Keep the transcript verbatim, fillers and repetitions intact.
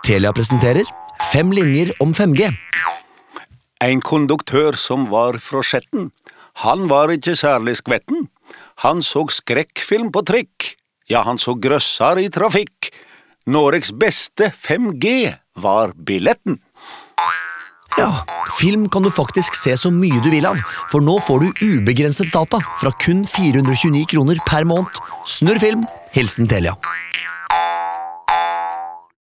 Telia presenterer Fem linjer om fem G. En konduktør som var fra Skjetten. Han var ikke særlig skvetten. Han så skrekkfilm på trikk. Ja, han så grøssar i trafikk. Norges beste fem G var billetten. Ja, film kan du faktisk se så mye du vil av, for nå får du ubegrenset data fra kun fire hundre og tjueni kroner per måned. Snurr film, hilsen Telia.